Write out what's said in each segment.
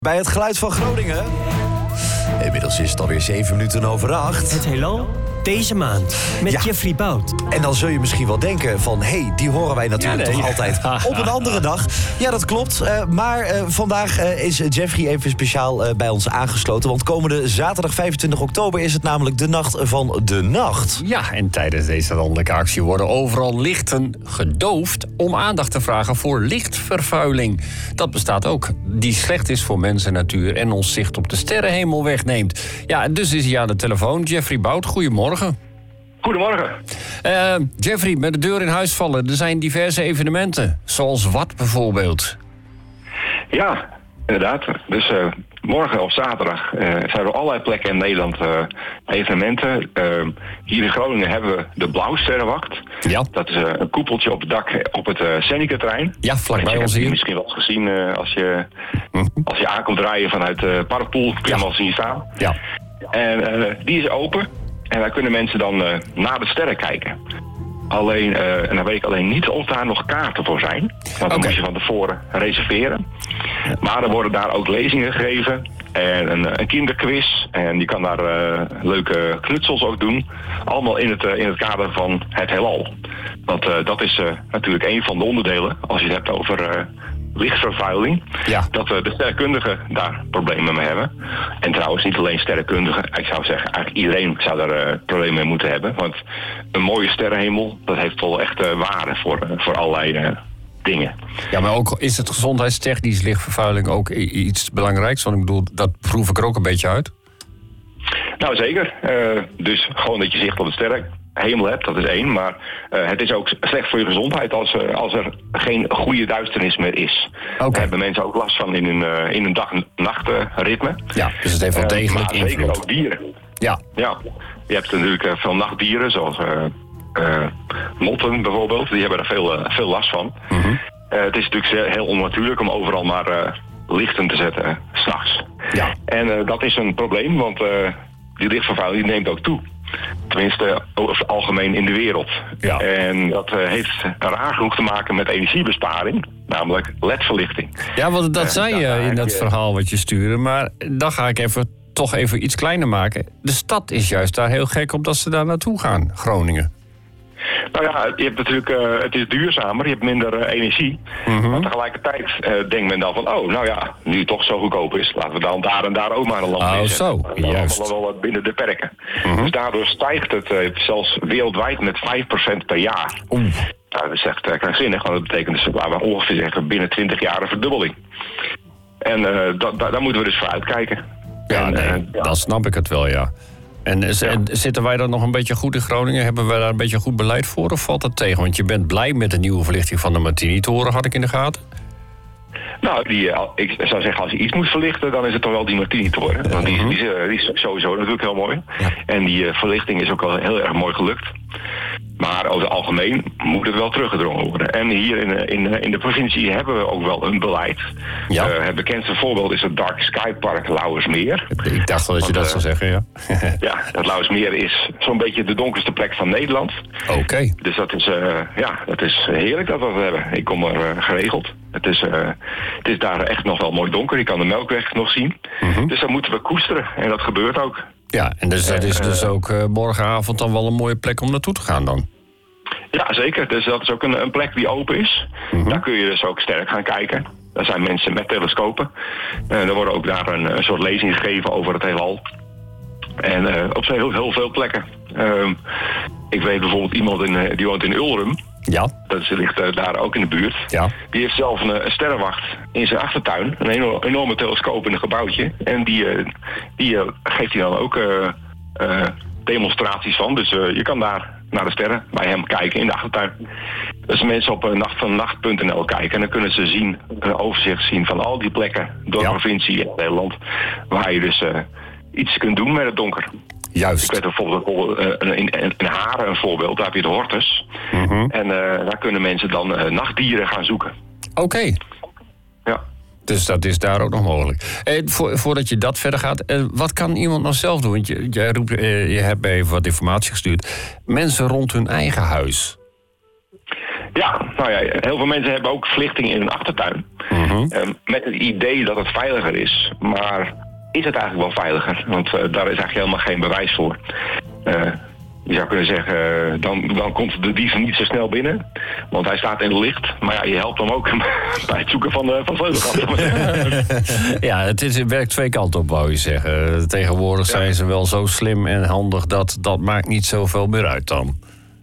Bij het geluid van Groningen. Inmiddels is het alweer 7:07. Het heelal deze maand met Jeffrey Bout. En dan zul je misschien wel denken van... hé, die horen wij natuurlijk toch altijd op een andere dag. Ja, dat klopt. Maar vandaag is Jeffrey even speciaal bij ons aangesloten. Want komende zaterdag 25 oktober is het namelijk de Nacht van de Nacht. Ja, en tijdens deze landelijke actie worden overal lichten gedoofd... om aandacht te vragen voor lichtvervuiling. Dat bestaat ook. Die slecht is voor mens en natuur... en ons zicht op de sterrenhemel wegneemt. Ja, dus is hij aan de telefoon. Jeffrey Bout, goedemorgen. Goedemorgen. Jeffrey, met de deur in huis vallen. Er zijn diverse evenementen. Zoals wat bijvoorbeeld? Ja, inderdaad. Dus morgen op zaterdag zijn er op allerlei plekken in Nederland evenementen. Hier in Groningen hebben we de Blauwsterrenwacht. Ja. Dat is een koepeltje op het dak op het Seneca-terrein. Ja, vlakbij ons hier. hier. Misschien wel eens gezien als je aankomt rijden vanuit Parkpoel. Kun je hem al zien staan. Ja. En die is open. En daar kunnen mensen dan naar de sterren kijken. Alleen, en dan weet ik alleen niet of daar nog kaarten voor zijn. Want dan moet je van tevoren reserveren. Maar er worden daar ook lezingen gegeven. En een kinderquiz. En je kan daar leuke knutsels ook doen. Allemaal in het kader van het heelal. Want dat is natuurlijk een van de onderdelen. Als je het hebt over... lichtvervuiling, dat de sterrenkundigen daar problemen mee hebben. En trouwens niet alleen sterrenkundigen, ik zou zeggen, eigenlijk iedereen zou daar problemen mee moeten hebben. Want een mooie sterrenhemel, dat heeft wel echt waarde voor allerlei dingen. Ja, maar ook is het gezondheidstechnisch lichtvervuiling ook iets belangrijks? Want ik bedoel, dat proef ik er ook een beetje uit. Nou, zeker. Dus gewoon dat je zicht op de sterrenhemel hebt, dat is één. Maar het is ook slecht voor je gezondheid als er geen goede duisternis meer is. Daar hebben mensen ook last van in hun dag-nachtritme. Ja, dus het heeft wel degelijk invloed. Zeker ook dieren. Ja. Je hebt natuurlijk veel nachtdieren, zoals motten bijvoorbeeld. Die hebben er veel last van. Mm-hmm. Het is natuurlijk heel onnatuurlijk om overal maar lichten te zetten, 's nachts. Ja. En dat is een probleem, want die lichtvervuiling neemt ook toe. Tenminste, over het algemeen in de wereld. Ja. En dat heeft raar genoeg te maken met energiebesparing. Namelijk LED-verlichting. Ja, want dat zei je in dat verhaal wat je stuurde. Maar dan ga ik toch even iets kleiner maken. De stad is juist daar heel gek op dat ze daar naartoe gaan, Groningen. Nou ja, je hebt natuurlijk, het is duurzamer, je hebt minder energie. Mm-hmm. Maar tegelijkertijd denkt men dan van, nu het toch zo goedkoop is, laten we dan daar en daar ook maar een lamp in zetten. Zo, juist. Allemaal wel binnen de perken. Mm-hmm. Dus daardoor stijgt het zelfs wereldwijd met 5% per jaar. Nou, dat is echt krankzinnig, want dat betekent dus, laten we ongeveer zeggen, binnen 20 jaar een verdubbeling. En daar moeten we dus voor uitkijken. Ja, dan snap ik het wel, ja. En zitten wij dan nog een beetje goed in Groningen? Hebben wij daar een beetje goed beleid voor of valt dat tegen? Want je bent blij met de nieuwe verlichting van de Martini-toren, had ik in de gaten. Nou, ik zou zeggen, als je iets moet verlichten, dan is het toch wel die Martini-toren. Want die is sowieso natuurlijk heel mooi. Ja. En die verlichting is ook wel heel erg mooi gelukt. Maar over het algemeen moet het wel teruggedrongen worden. En hier in de provincie hebben we ook wel een beleid. Ja. Het bekendste voorbeeld is het Dark Sky Park Lauwersmeer. Ik dacht wel dat je dat zou zeggen, ja. Ja, het Lauwersmeer is zo'n beetje de donkerste plek van Nederland. Oké. Dus dat is heerlijk dat we dat hebben. Ik kom er geregeld. Het is daar echt nog wel mooi donker. Je kan de Melkweg nog zien. Mm-hmm. Dus dat moeten we koesteren. En dat gebeurt ook. Ja, en dus dat is dus ook morgenavond dan wel een mooie plek om naartoe te gaan dan? Ja, zeker. Dus dat is ook een plek die open is. Mm-hmm. Daar kun je dus ook sterk gaan kijken. Daar zijn mensen met telescopen. Er worden ook daar een soort lezingen gegeven over het heelal. En op heel veel plekken. Ik weet bijvoorbeeld iemand die woont in Ulrum. Ja. Dat ligt daar ook in de buurt. Ja. Die heeft zelf een sterrenwacht in zijn achtertuin. Een enorme telescoop in een gebouwtje. En die geeft hij dan ook demonstraties van. Dus je kan daar naar de sterren bij hem kijken in de achtertuin. Dus mensen op nachtvannacht.nl kijken. En dan kunnen ze een overzicht zien van al die plekken door de provincie en Nederland. Waar je dus iets kunt doen met het donker. Juist. Ik weet bijvoorbeeld in Haren een voorbeeld, daar heb je de Hortus. Mm-hmm. En daar kunnen mensen dan nachtdieren gaan zoeken. Oké. Ja. Dus dat is daar ook nog mogelijk. Voordat je dat verder gaat, wat kan iemand nog zelf doen? Want je hebt mij even wat informatie gestuurd. Mensen rond hun eigen huis. Ja, nou ja, heel veel mensen hebben ook verlichting in hun achtertuin. Met het idee dat het veiliger is. Maar is het eigenlijk wel veiliger? Want daar is eigenlijk helemaal geen bewijs voor. Je zou kunnen zeggen, dan komt de dief niet zo snel binnen. Want hij staat in het licht. Maar ja, je helpt hem ook bij het zoeken van sleutelgat. Ja, het werkt twee kanten op, wou je zeggen. Tegenwoordig zijn ze wel zo slim en handig dat maakt niet zoveel meer uit dan.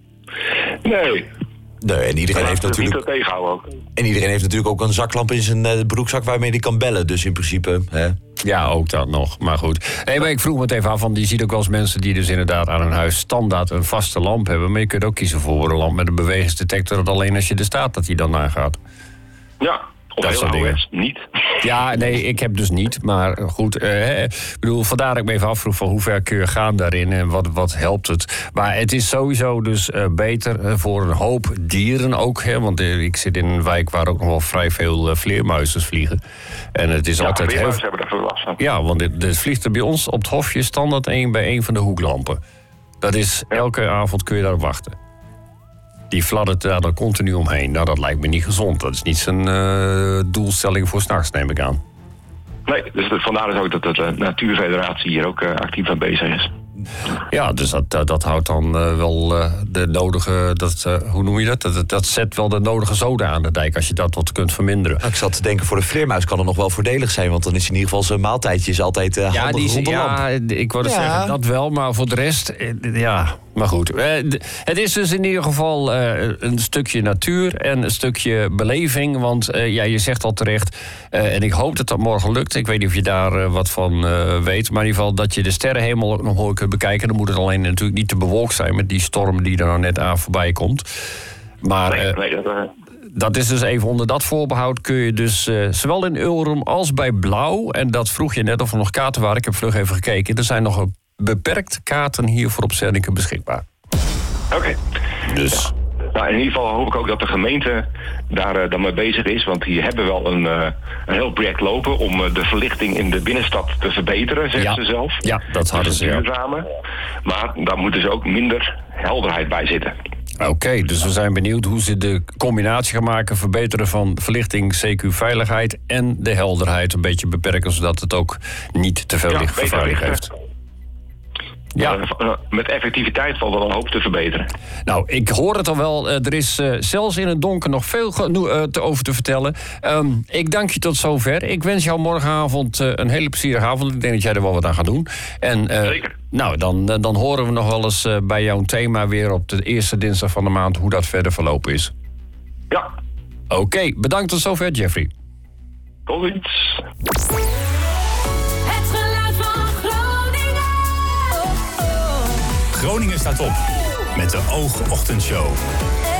Nee, en iedereen heeft natuurlijk. En iedereen heeft natuurlijk ook een zaklamp in zijn broekzak waarmee hij kan bellen. Dus in principe. Hè? Ja, ook dat nog. Maar goed. Nee, maar ik vroeg me het even af, want je ziet ook wel eens mensen die dus inderdaad aan hun huis standaard een vaste lamp hebben. Maar je kunt ook kiezen voor een lamp met een bewegingsdetector, dat alleen als je er staat dat die dan aangaat. Ja. Of dat heel ouderwets niet. Ja, nee, ik heb dus niet. Maar goed, ik bedoel, vandaar dat ik me even afvroeg van hoe ver kun je gaan daarin en wat helpt het. Maar het is sowieso dus beter voor een hoop dieren ook. Hè, want ik zit in een wijk waar ook nog wel vrij veel vleermuizen vliegen. En het is altijd vleermuizen hebben er veel last van. Ja, want er vliegt er bij ons op het hofje standaard één bij één van de hoeklampen. Dat is, elke avond kun je daar wachten. Die fladdert daar dan continu omheen. Nou, dat lijkt me niet gezond. Dat is niet zijn doelstelling voor 's nachts, neem ik aan. Nee, dus vandaar is ook dat de Natuurfederatie hier ook actief aan bezig is. Ja, dus dat houdt dan wel de nodige... hoe noem je dat? Dat zet wel de nodige zoden aan de dijk als je dat wat kunt verminderen. Nou, ik zat te denken, voor de vleermuis kan het nog wel voordelig zijn. Want dan is in ieder geval zijn maaltijdje altijd handig rond de lamp. Ja, ik wilde zeggen dat wel, maar voor de rest... ja, maar goed. Het is dus in ieder geval een stukje natuur en een stukje beleving. Want je zegt al terecht, en ik hoop dat dat morgen lukt. Ik weet niet of je daar wat van weet. Maar in ieder geval dat je de sterrenhemel ook nog mooi kunt bekijken. Dan moet het alleen natuurlijk niet te bewolkt zijn met die storm die er nou net aan voorbij komt. Maar dat is dus even onder dat voorbehoud kun je dus zowel in Ulrum als bij Blauw. En dat vroeg je net of er nog kaarten waren. Ik heb vlug even gekeken. Er zijn nog een beperkt kaarten hiervoor op Zernike beschikbaar. Oké. Dus. Nou, in ieder geval hoop ik ook dat de gemeente daar dan mee bezig is. Want die hebben wel een heel project lopen om de verlichting in de binnenstad te verbeteren, zeggen ze zelf. Ja, dat hadden ze. Duurzame. Maar daar moet dus ook minder helderheid bij zitten. Oké, dus we zijn benieuwd hoe ze de combinatie gaan maken, verbeteren van verlichting, CQ-veiligheid en de helderheid een beetje beperken, zodat het ook niet te veel lichtvervuiling heeft. Ja. Met effectiviteit valt wel een hoop te verbeteren. Nou, ik hoor het al wel. Er is zelfs in het donker nog veel over te vertellen. Ik dank je tot zover. Ik wens jou morgenavond een hele plezierige avond. Ik denk dat jij er wel wat aan gaat doen. En, zeker. Nou, dan horen we nog wel eens bij jouw thema weer op de eerste dinsdag van de maand hoe dat verder verlopen is. Ja. Oké, bedankt tot zover, Jeffrey. Tot ziens. Groningen staat op met de Oogochtendshow.